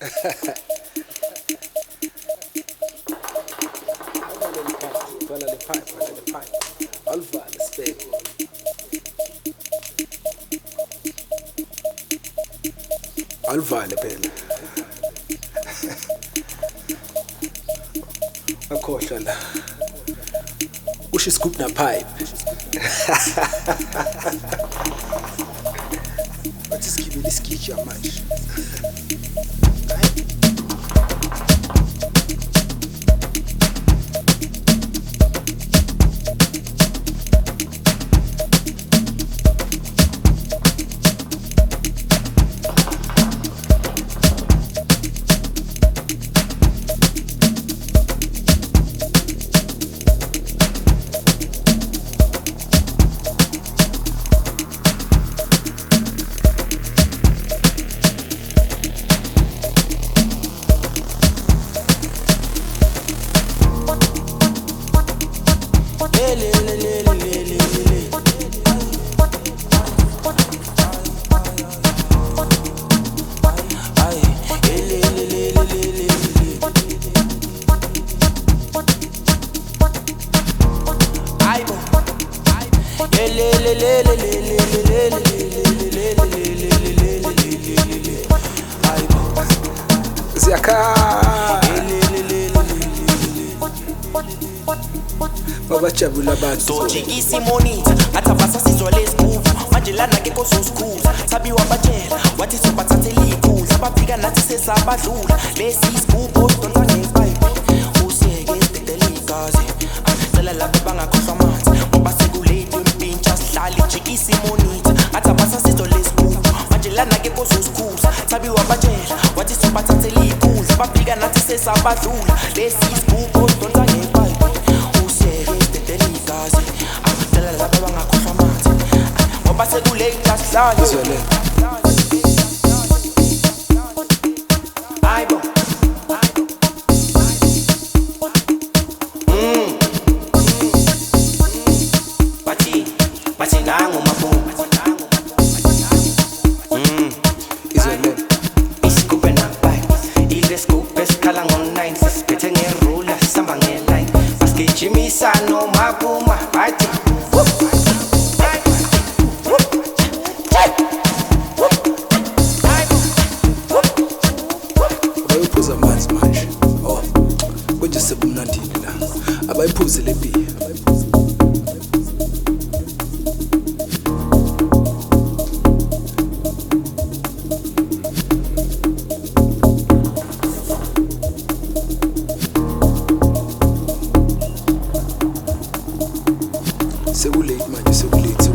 Alivale phela. Akhohlwa la. Kusho iscoop na pipe. Bathi sikibele iskitsha manje. Babajabula abantu Dojikisi monita atabasa sizole school manje lana ke kozo school sabi wabatshela wathi sobathathe likhulu abafika nathi sesabadlula lesi school donta ngepipe usiyeke idelikazi cela lapha bangakhohlwa amanzi ngoba sekulate impintsha sihlali jikisi monita atabasa sizole school manje lana ke kozo school sabi wabatshela wathi sobathathe likhulu abafika nathi sesabadlula lesi school donta ngepipe Tell a lot of bangakhohlwa amanzi ngoba sekulate sihlali izwele Aibo Bathi nangu mabomba izwele Isikube nabai ile scoop esikhala ngo-9 sesiphethe ngerula sihamba ngeline basigijimisa noma kuma bathi abayiphuza amanzi manje konje sebumnandini la abayiphuze le beer sekulate manje sekulate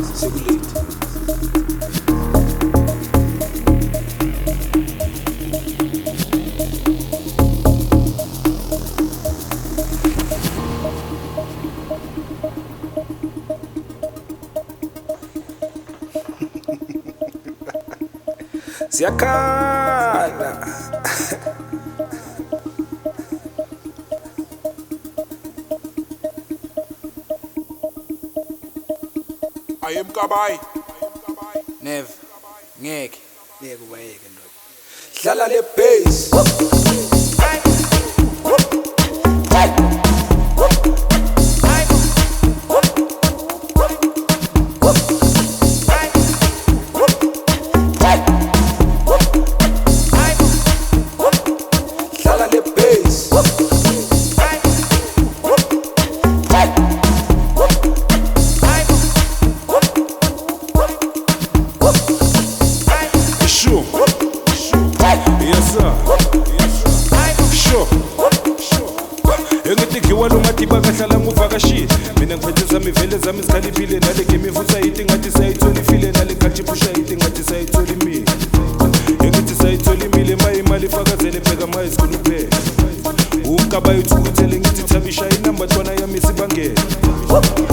siyakhala ayemkabayi never ngeke ubayeke ndoda dlala le bass mina ngiphethe zami vele zami sikhaliphile nale game ivusa ithi ngathi sayithola ifile nale khathi pusha ithi ngathi sayithola imile ngithi sayithola imile imali ifakazele bheka maye sikhuluphela umkabayi uthukuthele ngithi thabisha inamba twana yami sibangela